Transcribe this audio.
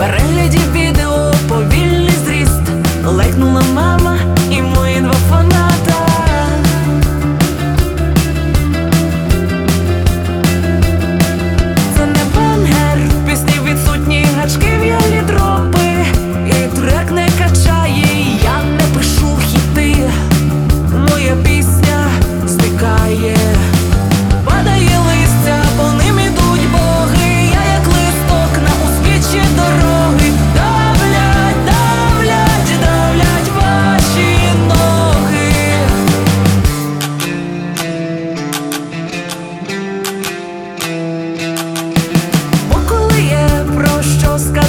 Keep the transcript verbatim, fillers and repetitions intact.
переглядів відео повільний зріст. Лайкнула мама і мої два фаната. Це не бангер, в пісні відсутні гачки, в'ялі дропи, і трек не качає, я не пишу хіти. Моя пісня зникає, падає листя, по ним ідуть боги. Я як листок на узбіччі дороги. Давлять, давлять, давлять ваші ноги. Бо коли є про що сказати,